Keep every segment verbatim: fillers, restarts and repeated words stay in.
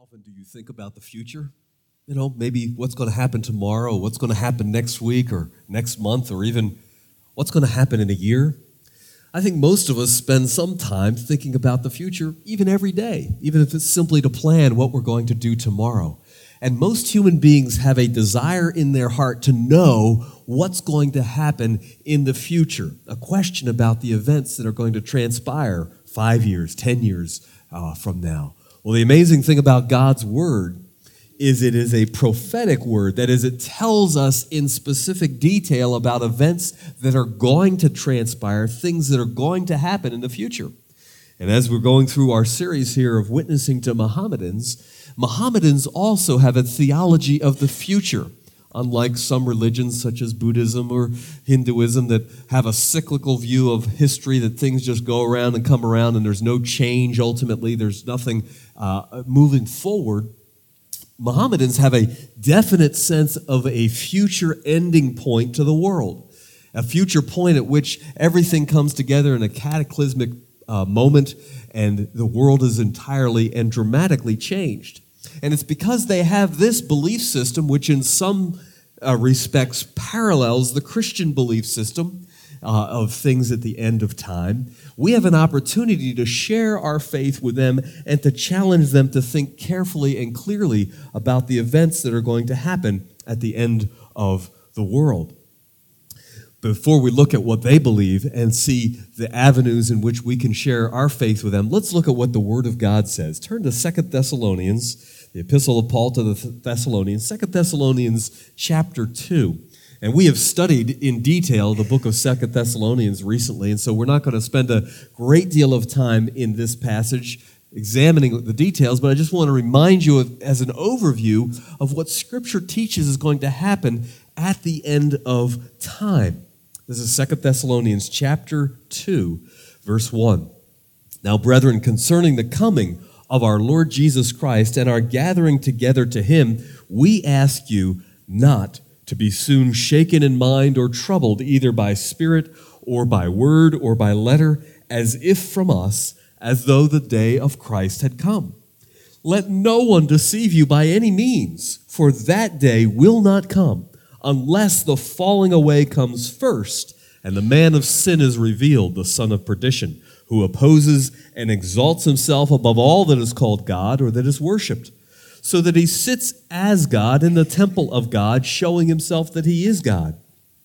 often do you think about the future? You know, maybe what's going to happen tomorrow, what's going to happen next week or next month, or even what's going to happen in a year? I think most of us spend some time thinking about the future, even every day, even if it's simply to plan what we're going to do tomorrow. And most human beings have a desire in their heart to know what's going to happen in the future, a question about the events that are going to transpire five years, ten years uh, from now. Well, the amazing thing about God's Word is it is a prophetic word. That is, it tells us in specific detail about events that are going to transpire, things that are going to happen in the future. And as we're going through our series here of witnessing to Mohammedans, Mohammedans also have a theology of the future, unlike some religions such as Buddhism or Hinduism that have a cyclical view of history, that things just go around and come around and there's no change ultimately, there's nothing uh, moving forward. Mohammedans have a definite sense of a future ending point to the world, a future point at which everything comes together in a cataclysmic uh, moment and the world is entirely and dramatically changed. And it's because they have this belief system, which in some uh, respects parallels the Christian belief system uh, of things at the end of time. We have an opportunity to share our faith with them and to challenge them to think carefully and clearly about the events that are going to happen at the end of the world. Before we look at what they believe and see the avenues in which we can share our faith with them, let's look at what the Word of God says. Turn to Second Thessalonians, the epistle of Paul to the Thessalonians, Second Thessalonians chapter two. And we have studied in detail the book of Second Thessalonians recently, and so we're not going to spend a great deal of time in this passage examining the details, but I just want to remind you of, as an overview of what Scripture teaches is going to happen at the end of time. This is Second Thessalonians chapter two, verse one. Now, brethren, concerning the coming of our Lord Jesus Christ and our gathering together to him, we ask you not to be soon shaken in mind or troubled either by spirit or by word or by letter, as if from us, as though the day of Christ had come. Let no one deceive you by any means, for that day will not come unless the falling away comes first and the man of sin is revealed, the son of perdition, who opposes and exalts himself above all that is called God or that is worshipped, so that he sits as God in the temple of God, showing himself that he is God.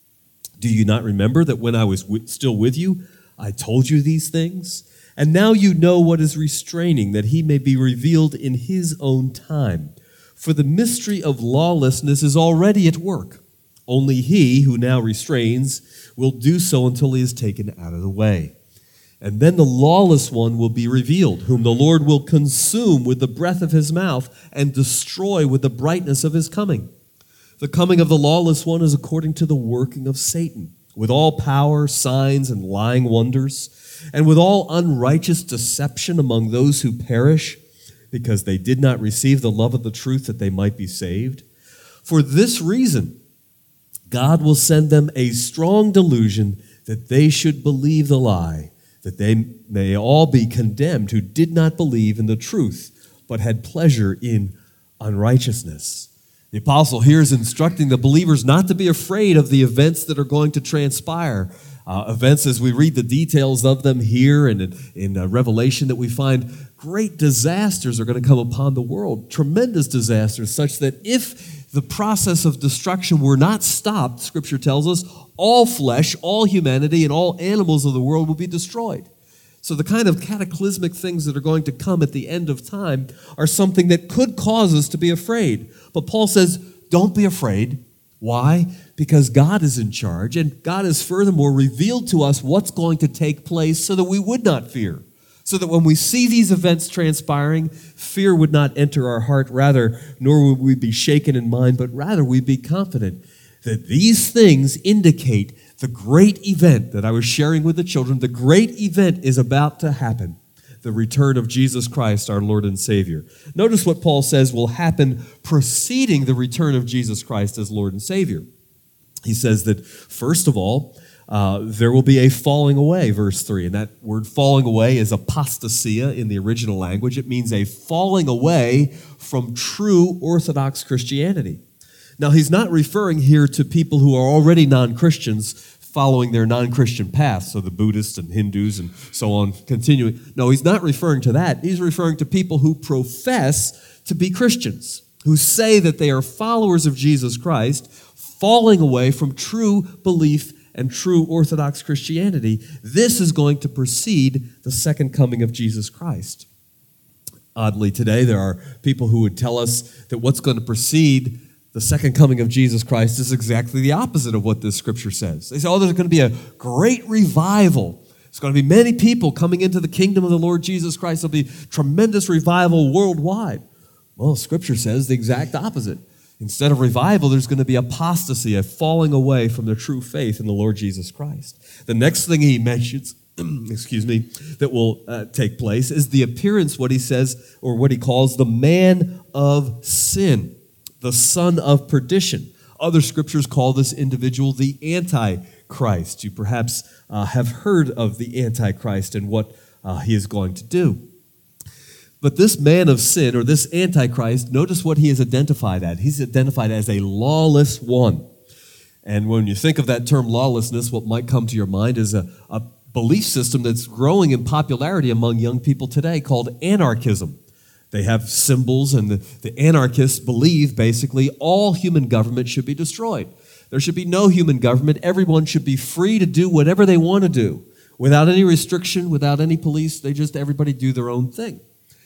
Do you not remember that when I was w- still with you, I told you these things? And now you know what is restraining, that he may be revealed in his own time. For the mystery of lawlessness is already at work. Only he who now restrains will do so until he is taken out of the way. And then the lawless one will be revealed, whom the Lord will consume with the breath of his mouth and destroy with the brightness of his coming. The coming of the lawless one is according to the working of Satan, with all power, signs, and lying wonders, and with all unrighteous deception among those who perish, because they did not receive the love of the truth that they might be saved. For this reason, God will send them a strong delusion that they should believe the lie, that they may all be condemned who did not believe in the truth, but had pleasure in unrighteousness. The apostle here is instructing the believers not to be afraid of the events that are going to transpire. Uh, events, as we read the details of them here and in, in uh, Revelation, that we find great disasters are going to come upon the world, tremendous disasters, such that if the process of destruction were not stopped, Scripture tells us, all flesh, all humanity, and all animals of the world will be destroyed. So the kind of cataclysmic things that are going to come at the end of time are something that could cause us to be afraid. But Paul says, don't be afraid. Why? Because God is in charge, and God has furthermore revealed to us what's going to take place so that we would not fear. So that when we see these events transpiring, fear would not enter our heart, rather, nor would we be shaken in mind, but rather we'd be confident that these things indicate the great event that I was sharing with the children. The great event is about to happen, the return of Jesus Christ, our Lord and Savior. Notice what Paul says will happen preceding the return of Jesus Christ as Lord and Savior. He says that, first of all, uh, there will be a falling away, verse three. And that word falling away is apostasia in the original language. It means a falling away from true Orthodox Christianity. Now, he's not referring here to people who are already non-Christians following their non-Christian path, so the Buddhists and Hindus and so on continuing. No, he's not referring to that. He's referring to people who profess to be Christians, who say that they are followers of Jesus Christ, falling away from true belief and true Orthodox Christianity. This is going to precede the second coming of Jesus Christ. Oddly, today there are people who would tell us that what's going to precede the second coming of Jesus Christ is exactly the opposite of what this scripture says. They say, oh, there's going to be a great revival. There's going to be many people coming into the kingdom of the Lord Jesus Christ. There'll be tremendous revival worldwide. Well, scripture says the exact opposite. Instead of revival, there's going to be apostasy, a falling away from the true faith in the Lord Jesus Christ. The next thing he mentions, excuse me, that will uh, take place is the appearance, what he says, or what he calls the man of sin, the son of perdition. Other scriptures call this individual the Antichrist. You perhaps uh, have heard of the Antichrist and what uh, he is going to do. But this man of sin, or this Antichrist, notice what he is identified as. He's identified as a lawless one. And when you think of that term lawlessness, what might come to your mind is a, a belief system that's growing in popularity among young people today called anarchism. They have symbols, and the, the anarchists believe, basically, all human government should be destroyed. There should be no human government. Everyone should be free to do whatever they want to do, without any restriction, without any police. They just, everybody do their own thing.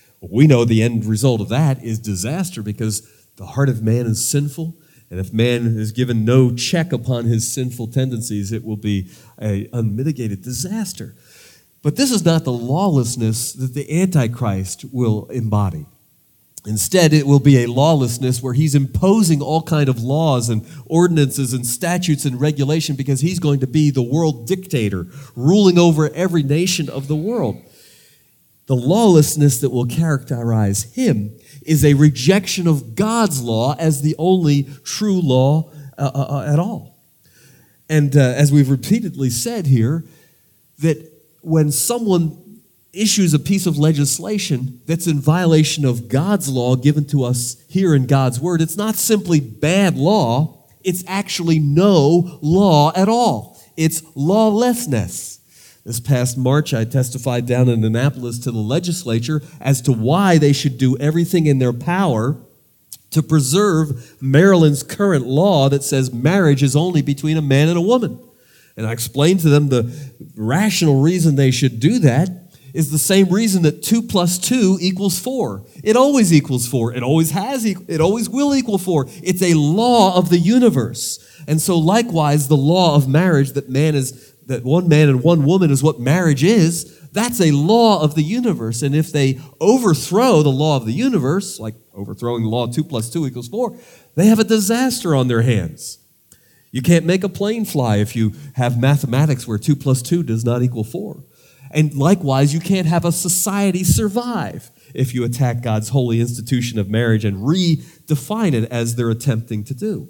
We know the end result of that is disaster, because the heart of man is sinful, and if man is given no check upon his sinful tendencies, it will be an unmitigated disaster. But this is not the lawlessness that the Antichrist will embody. Instead, it will be a lawlessness where he's imposing all kind of laws and ordinances and statutes and regulation, because he's going to be the world dictator, ruling over every nation of the world. The lawlessness that will characterize him is a rejection of God's law as the only true law uh, uh, at all. And uh, as we've repeatedly said here, that when someone issues a piece of legislation that's in violation of God's law given to us here in God's Word, it's not simply bad law, it's actually no law at all. It's lawlessness. This past March, I testified down in Annapolis to the legislature as to why they should do everything in their power to preserve Maryland's current law that says marriage is only between a man and a woman. And I explained to them the rational reason they should do that is the same reason that two plus two equals four. It always equals four. It always has, it always will equal four. It's a law of the universe. And so likewise, the law of marriage that man is, that one man and one woman is what marriage is, that's a law of the universe. And if they overthrow the law of the universe, like overthrowing the law two plus two equals four, they have a disaster on their hands. You can't make a plane fly if you have mathematics where two plus two does not equal four. And likewise, you can't have a society survive if you attack God's holy institution of marriage and redefine it as they're attempting to do.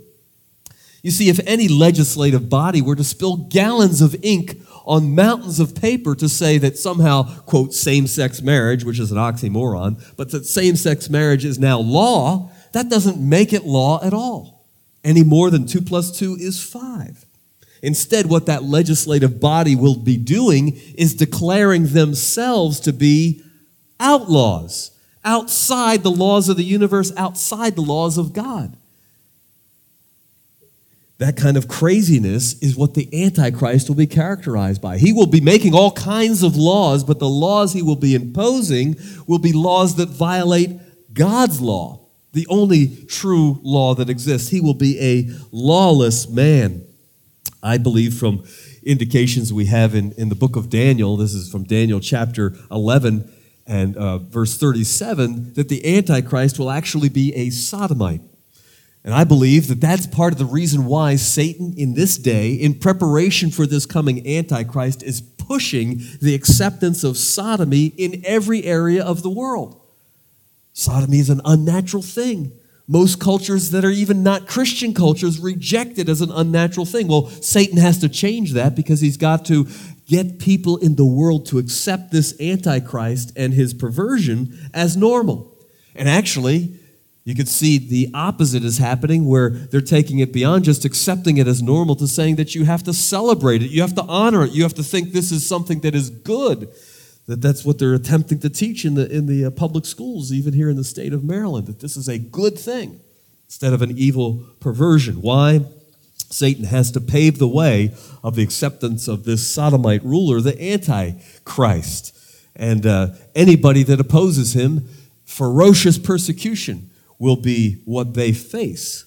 You see, if any legislative body were to spill gallons of ink on mountains of paper to say that somehow, quote, same-sex marriage, which is an oxymoron, but that same-sex marriage is now law, that doesn't make it law at all, any more than two plus two is five. Instead, what that legislative body will be doing is declaring themselves to be outlaws, outside the laws of the universe, outside the laws of God. That kind of craziness is what the Antichrist will be characterized by. He will be making all kinds of laws, but the laws he will be imposing will be laws that violate God's law, the only true law that exists. He will be a lawless man. I believe from indications we have in, in the book of Daniel, this is from Daniel chapter eleven and uh, verse thirty-seven, that the Antichrist will actually be a sodomite. And I believe that that's part of the reason why Satan in this day, in preparation for this coming Antichrist, is pushing the acceptance of sodomy in every area of the world. Sodomy is an unnatural thing. Most cultures that are even not Christian cultures reject it as an unnatural thing. Well, Satan has to change that because he's got to get people in the world to accept this Antichrist and his perversion as normal. And actually, you could see the opposite is happening where they're taking it beyond just accepting it as normal to saying that you have to celebrate it, you have to honor it, you have to think this is something that is good. That that's what they're attempting to teach in the in the uh, public schools, even here in the state of Maryland, that this is a good thing instead of an evil perversion. Why? Satan has to pave the way of the acceptance of this sodomite ruler, the Antichrist. And uh, anybody that opposes him, ferocious persecution will be what they face.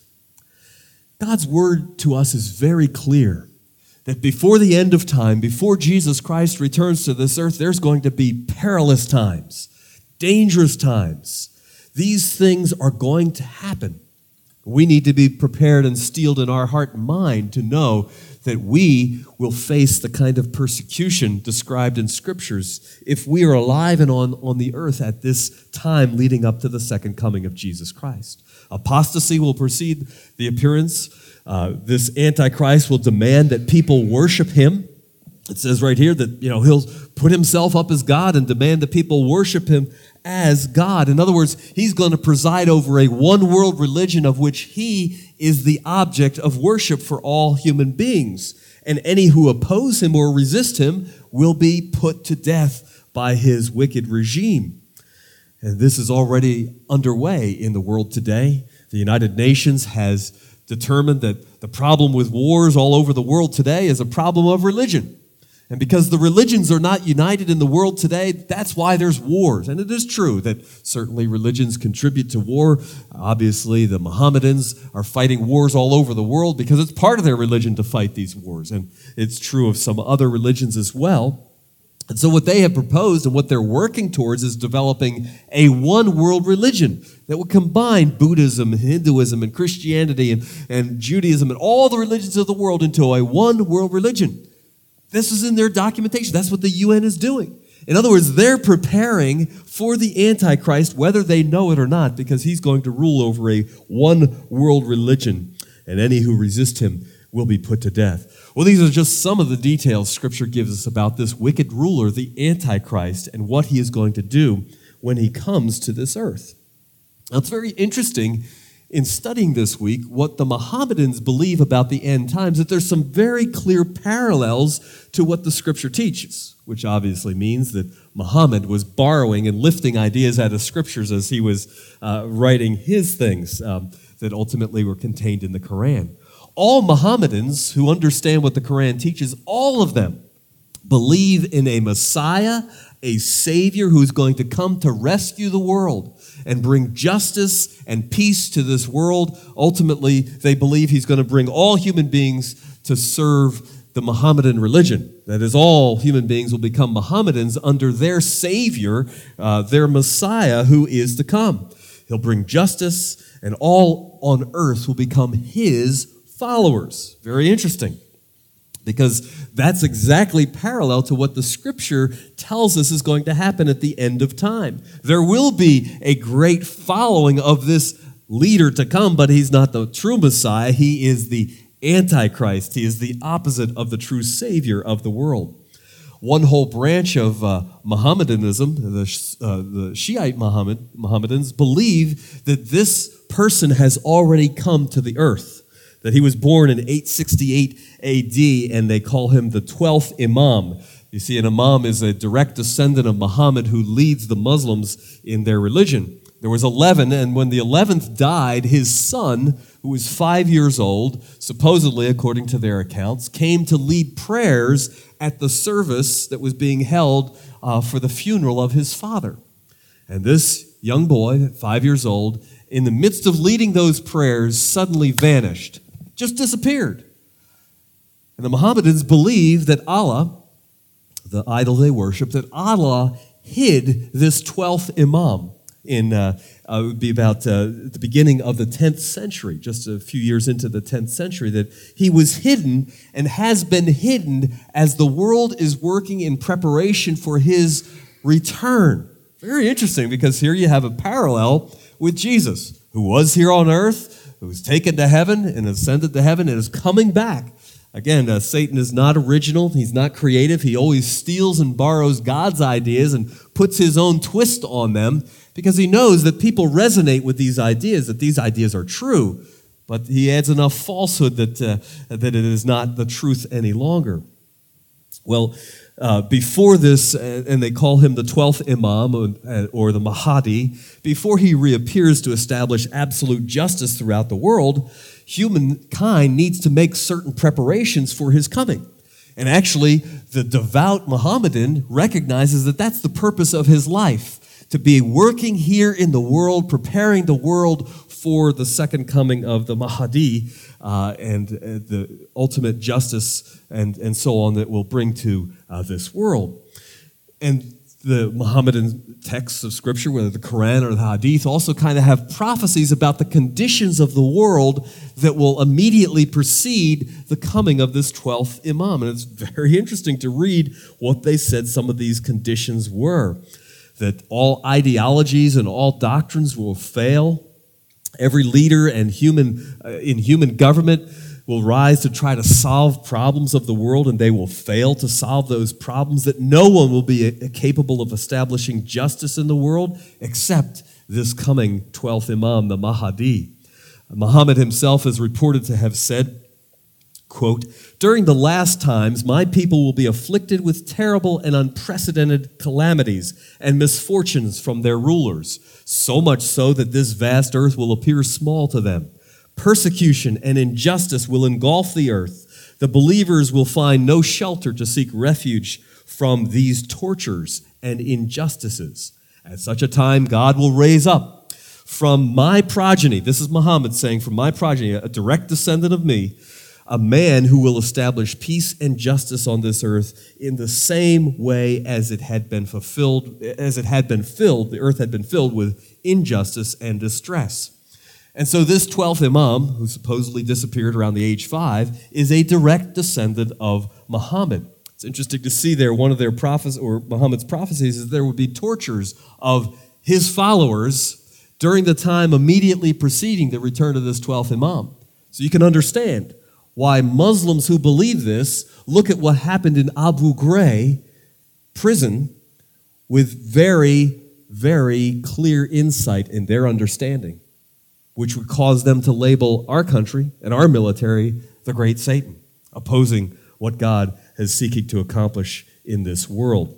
God's word to us is very clear. That before the end of time, before Jesus Christ returns to this earth, there's going to be perilous times, dangerous times. These things are going to happen. We need to be prepared and steeled in our heart and mind to know that we will face the kind of persecution described in Scriptures if we are alive and on, on the earth at this time leading up to the second coming of Jesus Christ. Apostasy will precede the appearance. Uh, this Antichrist will demand that people worship him. It says right here that, you know, he'll put himself up as God and demand that people worship him as God. In other words, he's going to preside over a one-world religion of which he is the object of worship for all human beings. And any who oppose him or resist him will be put to death by his wicked regime. And this is already underway in the world today. The United Nations has determined that the problem with wars all over the world today is a problem of religion. And because the religions are not united in the world today, that's why there's wars. And it is true that certainly religions contribute to war. Obviously, the Mohammedans are fighting wars all over the world because it's part of their religion to fight these wars. And it's true of some other religions as well. And so what they have proposed and what they're working towards is developing a one-world religion that would combine Buddhism, Hinduism, and Christianity, and, and Judaism, and all the religions of the world into a one-world religion. This is in their documentation. That's what the U N is doing. In other words, they're preparing for the Antichrist, whether they know it or not, because he's going to rule over a one-world religion, and any who resist him will be put to death. Well, these are just some of the details Scripture gives us about this wicked ruler, the Antichrist, and what he is going to do when he comes to this earth. Now, it's very interesting in studying this week what the Mohammedans believe about the end times, that there's some very clear parallels to what the Scripture teaches, which obviously means that Muhammad was borrowing and lifting ideas out of Scriptures as he was uh, writing his things um, that ultimately were contained in the Quran. All Mohammedans who understand what the Quran teaches, all of them believe in a Messiah, a Savior who's going to come to rescue the world and bring justice and peace to this world. Ultimately, they believe he's going to bring all human beings to serve the Mohammedan religion. That is, all human beings will become Mohammedans under their Savior, uh, their Messiah who is to come. He'll bring justice, and all on earth will become his followers. Very interesting, because that's exactly parallel to what the Scripture tells us is going to happen at the end of time. There will be a great following of this leader to come, but he's not the true Messiah. He is the Antichrist. He is the opposite of the true Savior of the world. One whole branch of uh, Mohammedanism, the, uh, the Shiite Mohammed, Mohammedans, believe that this person has already come to the earth, that he was born in eight sixty-eight A D, and they call him the twelfth Imam. You see, an Imam is a direct descendant of Muhammad who leads the Muslims in their religion. There was eleven, and when the eleventh died, his son, who was five years old, supposedly, according to their accounts, came to lead prayers at the service that was being held uh, for the funeral of his father. And this young boy, five years old, in the midst of leading those prayers, suddenly vanished, just disappeared. And the Mohammedans believe that Allah, the idol they worship, that Allah hid this twelfth Imam in, uh, uh, it would be about uh, the beginning of the tenth century, just a few years into the tenth century, that he was hidden and has been hidden as the world is working in preparation for his return. Very interesting, because here you have a parallel with Jesus, who was here on earth, who was taken to heaven and ascended to heaven and is coming back. Again, uh, Satan is not original. He's not creative. He always steals and borrows God's ideas and puts his own twist on them because he knows that people resonate with these ideas, that these ideas are true. But he adds enough falsehood that, uh, that it is not the truth any longer. Well, uh, before this, uh, and they call him the twelfth Imam, or, or the Mahdi, before he reappears to establish absolute justice throughout the world, humankind needs to make certain preparations for his coming. And actually, the devout Mohammedan recognizes that that's the purpose of his life, to be working here in the world, preparing the world for the second coming of the Mahdi uh, and uh, the ultimate justice and, and so on that will bring to uh, this world. And the Mohammedan texts of Scripture, whether the Quran or the Hadith, also kind of have prophecies about the conditions of the world that will immediately precede the coming of this twelfth Imam. And it's very interesting to read what they said some of these conditions were. That all ideologies and all doctrines will fail. Every leader and human uh, in human government will rise to try to solve problems of the world, and they will fail to solve those problems, that no one will be a, a capable of establishing justice in the world except this coming twelfth Imam, the Mahdi. Muhammad himself is reported to have said, quote, "During the last times, my people will be afflicted with terrible and unprecedented calamities and misfortunes from their rulers, so much so that this vast earth will appear small to them. Persecution and injustice will engulf the earth. The believers will find no shelter to seek refuge from these tortures and injustices. At such a time, God will raise up from my progeny," this is Muhammad saying, "from my progeny, a direct descendant of me, a man who will establish peace and justice on this earth in the same way as it had been fulfilled, as it had been filled, the earth had been filled with injustice and distress." And so this twelfth Imam, who supposedly disappeared around the age five, is a direct descendant of Muhammad. It's interesting to see there, one of their prophecies, or Muhammad's prophecies, is there would be tortures of his followers during the time immediately preceding the return of this twelfth Imam. So you can understand why Muslims who believe this look at what happened in Abu Ghraib prison with very, very clear insight in their understanding, which would cause them to label our country and our military the great Satan, opposing what God is seeking to accomplish in this world.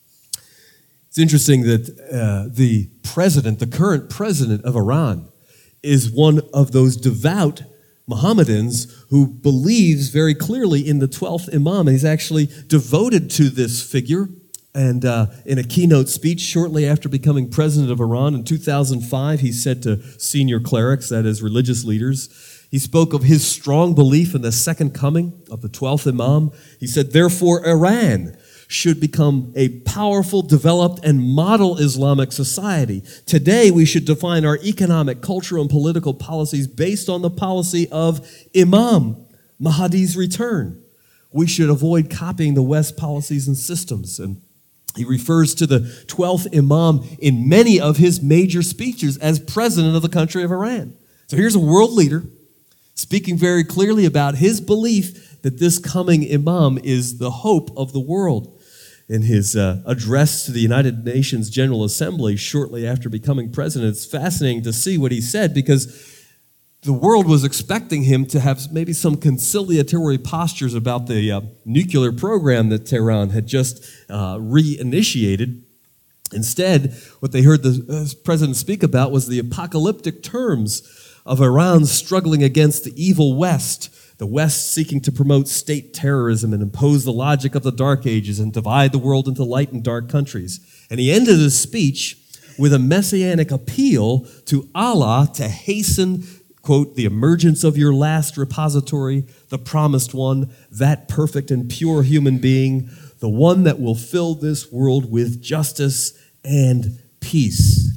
It's interesting that uh, the president, the current president of Iran, is one of those devout Mohammedans who believes very clearly in the twelfth Imam. He's actually devoted to this figure. And uh, in a keynote speech shortly after becoming president of Iran in two thousand five, he said to senior clerics, that is, religious leaders, he spoke of his strong belief in the second coming of the twelfth Imam. He said, "Therefore, Iran should become a powerful, developed, and model Islamic society. Today, we should define our economic, cultural, and political policies based on the policy of Imam Mahdi's return. We should avoid copying the West policies and systems." And he refers to the twelfth Imam in many of his major speeches as president of the country of Iran. So here's a world leader speaking very clearly about his belief that this coming Imam is the hope of the world. In his uh, address to the United Nations General Assembly shortly after becoming president, it's fascinating to see what he said, because the world was expecting him to have maybe some conciliatory postures about the uh, nuclear program that Tehran had just uh, reinitiated. Instead, what they heard the uh, president speak about was the apocalyptic terms of Iran struggling against the evil West, the West seeking to promote state terrorism and impose the logic of the Dark Ages and divide the world into light and dark countries. And he ended his speech with a messianic appeal to Allah to hasten, quote, "the emergence of your last repository, the promised one, that perfect and pure human being, the one that will fill this world with justice and peace."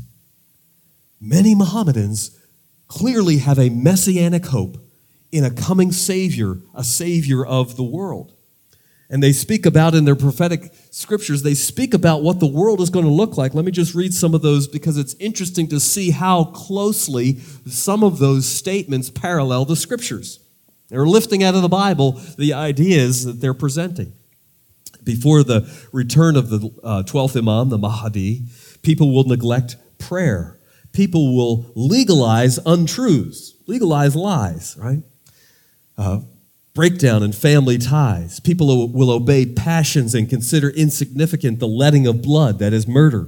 Many Mohammedans clearly have a messianic hope in a coming Savior, a Savior of the world. And they speak about in their prophetic scriptures, they speak about what the world is going to look like. Let me just read some of those because it's interesting to see how closely some of those statements parallel the scriptures. They're lifting out of the Bible the ideas that they're presenting. Before the return of the uh, twelfth Imam, the Mahdi, people will neglect prayer. People will legalize untruths, legalize lies, right? Uh, breakdown in family ties. People will obey passions and consider insignificant the letting of blood, that is murder.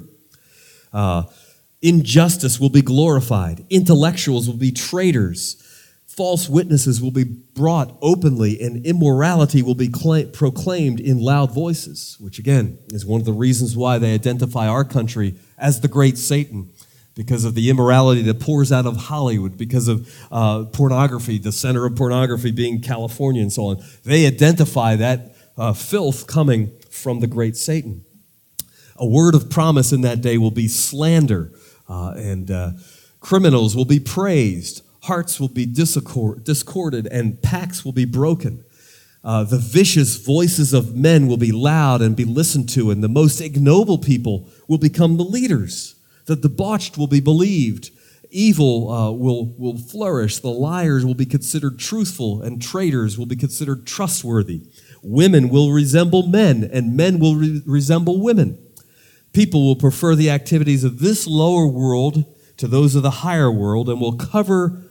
Uh, injustice will be glorified. Intellectuals will be traitors. False witnesses will be brought openly, and immorality will be cla- proclaimed in loud voices, which again is one of the reasons why they identify our country as the great Satan, because of the immorality that pours out of Hollywood, because of uh, pornography, the center of pornography being California and so on. They identify that uh, filth coming from the great Satan. A word of promise in that day will be slander, uh, and uh, criminals will be praised. Hearts will be discord, discorded, and pacts will be broken. Uh, the vicious voices of men will be loud and be listened to, and the most ignoble people will become the leaders. The debauched will be believed. Evil uh, will, will flourish. The liars will be considered truthful, and traitors will be considered trustworthy. Women will resemble men, and men will re- resemble women. People will prefer the activities of this lower world to those of the higher world, and will cover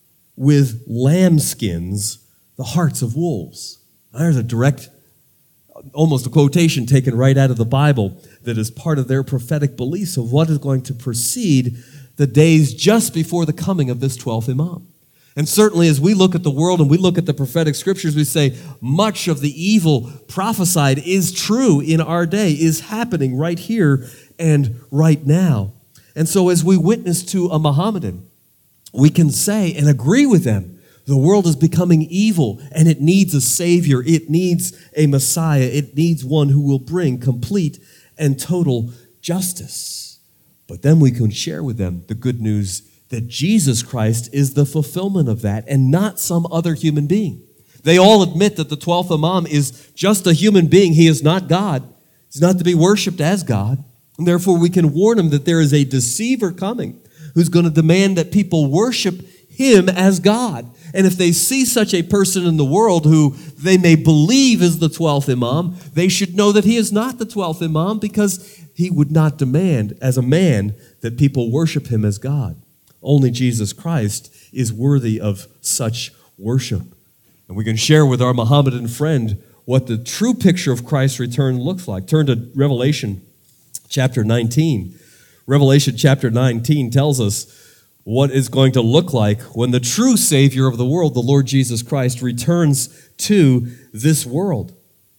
with lambskins the hearts of wolves. There's a direct, almost a quotation taken right out of the Bible that is part of their prophetic beliefs of what is going to precede the days just before the coming of this twelfth Imam. And certainly as we look at the world and we look at the prophetic scriptures, we say much of the evil prophesied is true in our day, is happening right here and right now. And so as we witness to a Mohammedan, we can say and agree with them, the world is becoming evil and it needs a Savior. It needs a Messiah. It needs one who will bring complete and total justice. But then we can share with them the good news that Jesus Christ is the fulfillment of that and not some other human being. They all admit that the twelfth Imam is just a human being. He is not God. He's not to be worshiped as God. And therefore we can warn them that there is a deceiver coming who's going to demand that people worship him as God. And if they see such a person in the world who they may believe is the twelfth Imam, they should know that he is not the twelfth Imam, because he would not demand as a man that people worship him as God. Only Jesus Christ is worthy of such worship. And we can share with our Mohammedan friend what the true picture of Christ's return looks like. Turn to Revelation chapter nineteen. Revelation chapter nineteen tells us what is going to look like when the true Savior of the world, the Lord Jesus Christ, returns to this world.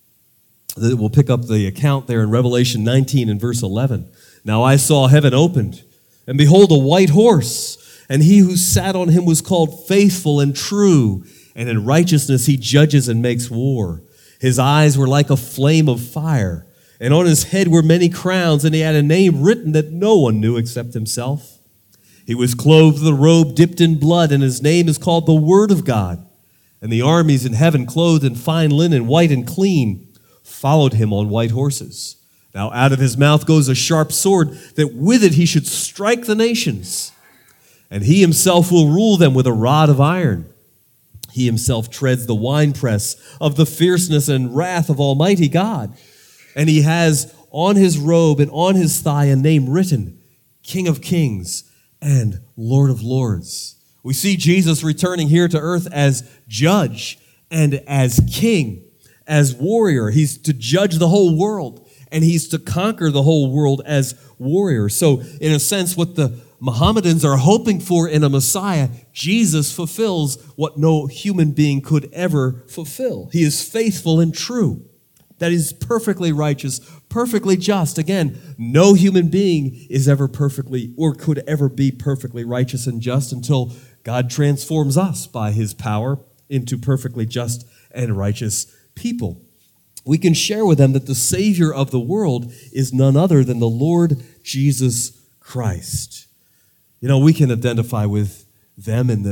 We'll pick up the account there in Revelation nineteen and verse eleven. Now I saw heaven opened, and behold, a white horse, and he who sat on him was called Faithful and True, and in righteousness he judges and makes war. His eyes were like a flame of fire, and on his head were many crowns, and he had a name written that no one knew except himself. He was clothed with a robe dipped in blood, and his name is called the Word of God. And the armies in heaven, clothed in fine linen, white and clean, followed him on white horses. Now out of his mouth goes a sharp sword, that with it he should strike the nations. And he himself will rule them with a rod of iron. He himself treads the winepress of the fierceness and wrath of Almighty God. And he has on his robe and on his thigh a name written, King of Kings and Lord of Lords. We see Jesus returning here to earth as judge and as king, as warrior. He's to judge the whole world, and he's to conquer the whole world as warrior. So in a sense, what the Mohammedans are hoping for in a Messiah, Jesus fulfills what no human being could ever fulfill. He is faithful and true. That is perfectly righteous, perfectly just. Again, no human being is ever perfectly or could ever be perfectly righteous and just until God transforms us by his power into perfectly just and righteous people. We can share with them that the Savior of the world is none other than the Lord Jesus Christ. You know, we can identify with them in the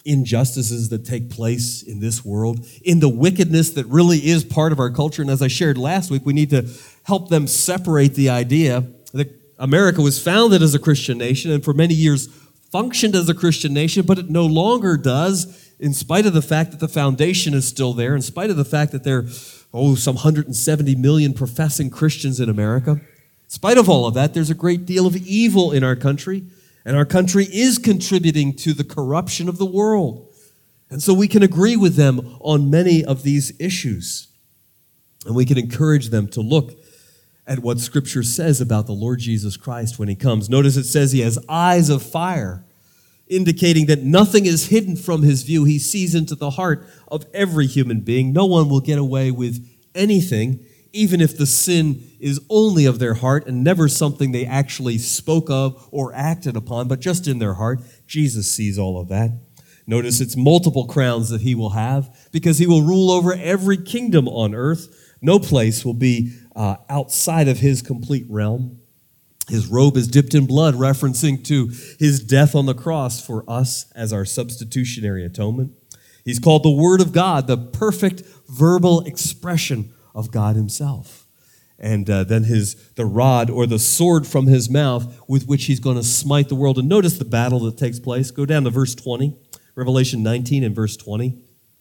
injustices that take place in this world, in the wickedness that really is part of our culture. And as I shared last week, we need to help them separate the idea that America was founded as a Christian nation and for many years functioned as a Christian nation, but it no longer does, in spite of the fact that the foundation is still there, in spite of the fact that there are, oh, some one hundred seventy million professing Christians in America. In spite of all of that, there's a great deal of evil in our country, and our country is contributing to the corruption of the world. And so we can agree with them on many of these issues, and we can encourage them to look at what Scripture says about the Lord Jesus Christ when he comes. Notice it says he has eyes of fire, indicating that nothing is hidden from his view. He sees into the heart of every human being. No one will get away with anything, even if the sin is only of their heart and never something they actually spoke of or acted upon, but just in their heart. Jesus sees all of that. Notice it's multiple crowns that he will have, because he will rule over every kingdom on earth. No place will be uh, outside of his complete realm. His robe is dipped in blood, referencing to his death on the cross for us as our substitutionary atonement. He's called the Word of God, the perfect verbal expression of God himself. And uh, then his the rod or the sword from his mouth with which he's going to smite the world. And notice the battle that takes place. Go down to verse twenty, Revelation nineteen and verse twenty.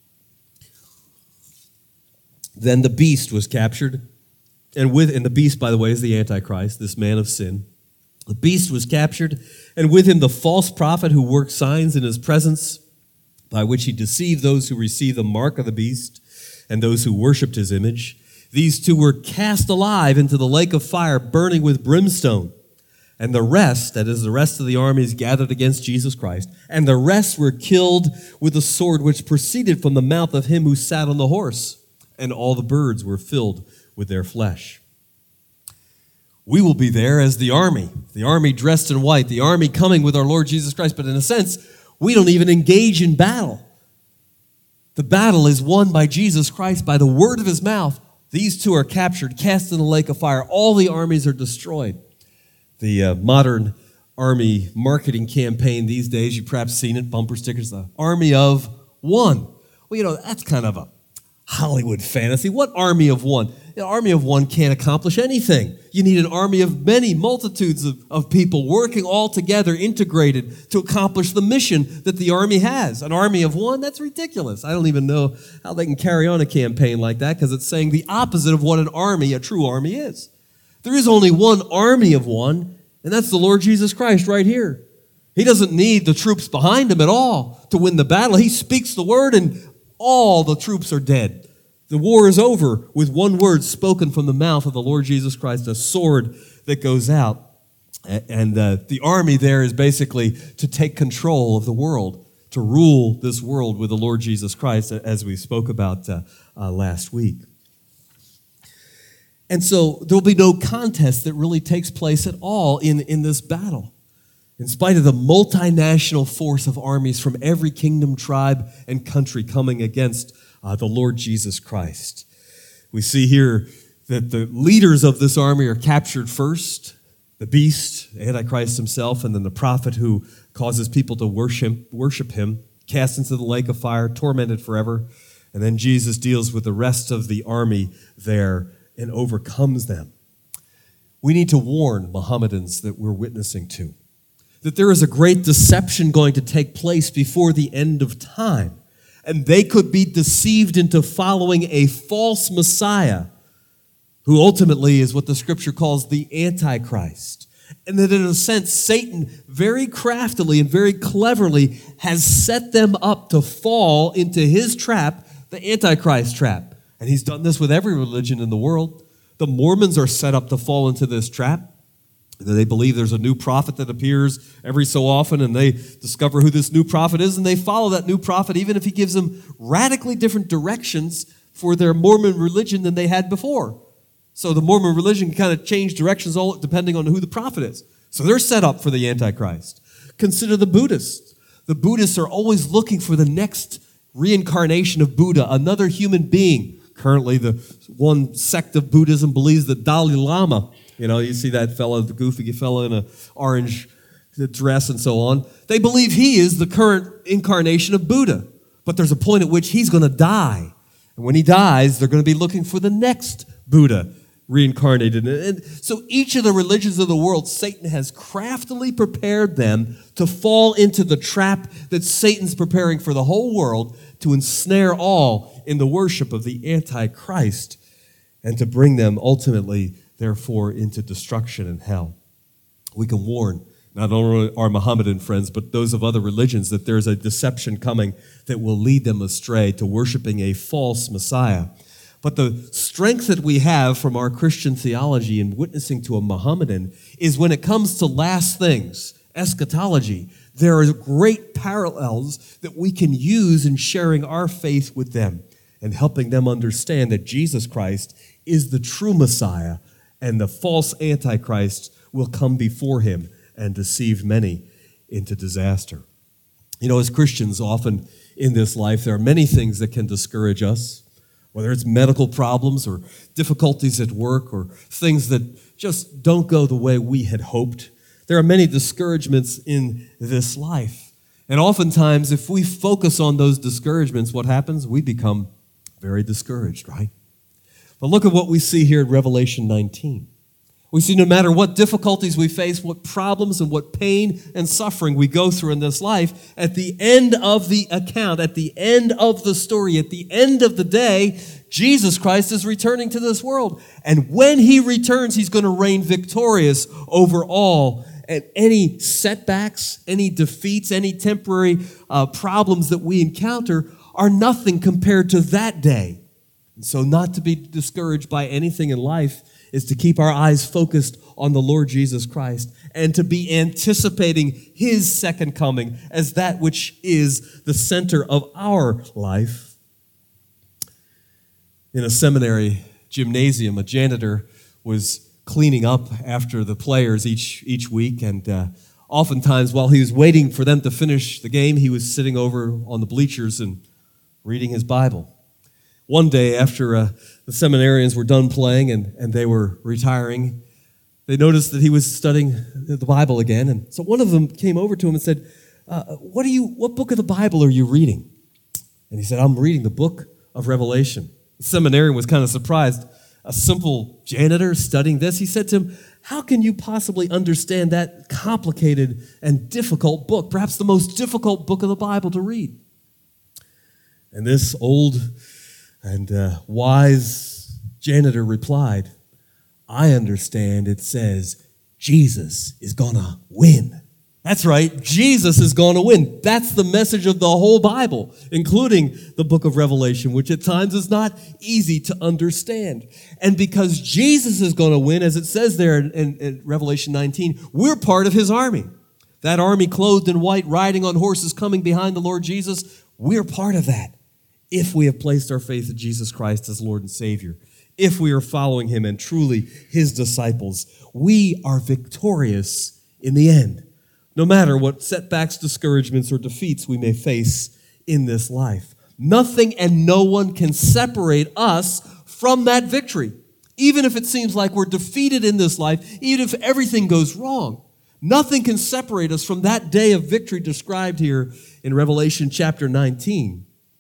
Then the beast was captured. And with and the beast, by the way, is the Antichrist, this man of sin. The beast was captured, and with him the false prophet who worked signs in his presence, by which he deceived those who received the mark of the beast and those who worshipped his image. These two were cast alive into the lake of fire, burning with brimstone. And the rest, that is, the rest of the armies gathered against Jesus Christ, and the rest were killed with the sword which proceeded from the mouth of him who sat on the horse, and all the birds were filled with their flesh. We will be there as the army, the army dressed in white, the army coming with our Lord Jesus Christ. But in a sense, we don't even engage in battle. The battle is won by Jesus Christ by the word of his mouth. These two are captured, cast in the lake of fire. All the armies are destroyed. The uh, modern army marketing campaign these days, you've perhaps seen it, bumper stickers, the army of one. Well, you know, that's kind of a Hollywood fantasy. What army of one? An army of one can't accomplish anything. You need an army of many, multitudes of, of people working all together, integrated to accomplish the mission that the army has. An army of one? That's ridiculous. I don't even know how they can carry on a campaign like that, because it's saying the opposite of what an army, a true army, is. There is only one army of one, and that's the Lord Jesus Christ right here. He doesn't need the troops behind him at all to win the battle. He speaks the word, and all the troops are dead. The war is over with one word spoken from the mouth of the Lord Jesus Christ, a sword that goes out. And uh, the army there is basically to take control of the world, to rule this world with the Lord Jesus Christ, as we spoke about uh, uh, last week. And so there will be no contest that really takes place at all in, in this battle. In spite of the multinational force of armies from every kingdom, tribe, and country coming against uh, the Lord Jesus Christ. We see here that the leaders of this army are captured first, the beast, Antichrist himself, and then the prophet who causes people to worship, worship him, cast into the lake of fire, tormented forever. And then Jesus deals with the rest of the army there and overcomes them. We need to warn Mohammedans that we're witnessing to that there is a great deception going to take place before the end of time, and they could be deceived into following a false Messiah, who ultimately is what the Scripture calls the Antichrist. And that in a sense, Satan very craftily and very cleverly has set them up to fall into his trap, the Antichrist trap. And he's done this with every religion in the world. The Mormons are set up to fall into this trap. They believe there's a new prophet that appears every so often, and they discover who this new prophet is, and they follow that new prophet even if he gives them radically different directions for their Mormon religion than they had before. So the Mormon religion can kind of change directions all depending on who the prophet is. So they're set up for the Antichrist. Consider the Buddhists. The Buddhists are always looking for the next reincarnation of Buddha, another human being. Currently, the one sect of Buddhism believes that Dalai Lama, you know, you see that fellow, the goofy fellow in an orange the dress and so on. They believe he is the current incarnation of Buddha. But there's a point at which he's going to die. And when he dies, they're going to be looking for the next Buddha reincarnated. And so each of the religions of the world, Satan has craftily prepared them to fall into the trap that Satan's preparing for the whole world, to ensnare all in the worship of the Antichrist and to bring them ultimately, therefore, into destruction and hell. We can warn not only our Mohammedan friends, but those of other religions, that there's a deception coming that will lead them astray to worshiping a false Messiah. But the strength that we have from our Christian theology in witnessing to a Mohammedan is when it comes to last things, eschatology, there are great parallels that we can use in sharing our faith with them and helping them understand that Jesus Christ is the true Messiah and the false Antichrist will come before him and deceive many into disaster. You know, as Christians, often in this life, there are many things that can discourage us, whether it's medical problems or difficulties at work or things that just don't go the way we had hoped. There are many discouragements in this life. And oftentimes, if we focus on those discouragements, what happens? We become very discouraged, right? But look at what we see here in Revelation nineteen. We see no matter what difficulties we face, what problems and what pain and suffering we go through in this life, at the end of the account, at the end of the story, at the end of the day, Jesus Christ is returning to this world. And when he returns, he's going to reign victorious over all. And any setbacks, any defeats, any temporary uh, problems that we encounter are nothing compared to that day. And so not to be discouraged by anything in life is to keep our eyes focused on the Lord Jesus Christ and to be anticipating his second coming as that which is the center of our life. In a seminary gymnasium, a janitor was cleaning up after the players each, each week, and uh, oftentimes while he was waiting for them to finish the game, he was sitting over on the bleachers and reading his Bible. One day, after uh, the seminarians were done playing and, and they were retiring, they noticed that he was studying the Bible again. And so one of them came over to him and said, uh, what are you? What book of the Bible are you reading? And he said, I'm reading the book of Revelation. The seminarian was kind of surprised. A simple janitor studying this. He said to him, how can you possibly understand that complicated and difficult book, perhaps the most difficult book of the Bible to read? And this old and uh, wise janitor replied, I understand it says Jesus is gonna win. That's right, Jesus is gonna win. That's the message of the whole Bible, including the book of Revelation, which at times is not easy to understand. And because Jesus is gonna win, as it says there in, in, in Revelation nineteen, we're part of his army. That army clothed in white, riding on horses, coming behind the Lord Jesus, we're part of that. If we have placed our faith in Jesus Christ as Lord and Savior, if we are following him and truly his disciples, we are victorious in the end, no matter what setbacks, discouragements, or defeats we may face in this life. Nothing and no one can separate us from that victory, even if it seems like we're defeated in this life, even if everything goes wrong. Nothing can separate us from that day of victory described here in Revelation chapter nineteen.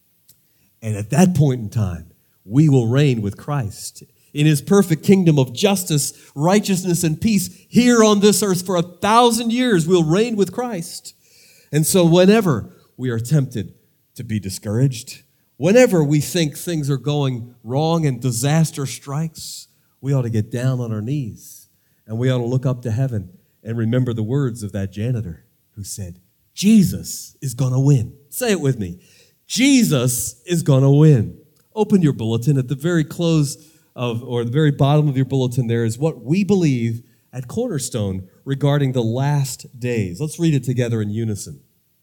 And at that point in time, we will reign with Christ in his perfect kingdom of justice, righteousness, and peace here on this earth for a thousand years. We'll reign with Christ. And so whenever we are tempted to be discouraged, whenever we think things are going wrong and disaster strikes, we ought to get down on our knees and we ought to look up to heaven and remember the words of that janitor who said, Jesus is going to win. Say it with me. Jesus is going to win. Open your bulletin. At the very close of, or the very bottom of your bulletin, there is what we believe at Cornerstone regarding the last days. Let's read it together in unison.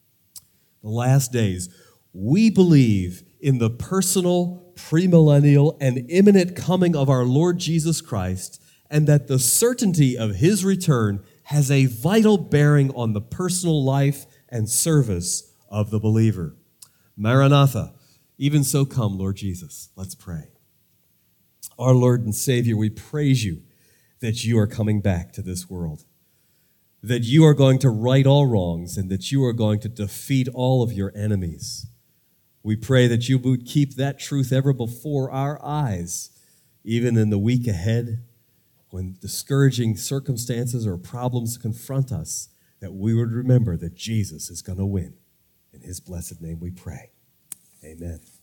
The last days. We believe in the personal, premillennial, and imminent coming of our Lord Jesus Christ, and that the certainty of his return has a vital bearing on the personal life and service of the believer. Maranatha, even so come, Lord Jesus. Let's pray. Our Lord and Savior, we praise you that you are coming back to this world. that you are going to right all wrongs and that you are going to defeat all of your enemies. We pray that you would keep that truth ever before our eyes, even in the week ahead, when discouraging circumstances or problems confront us, that we would remember that Jesus is going to win. In his blessed name we pray. Amen.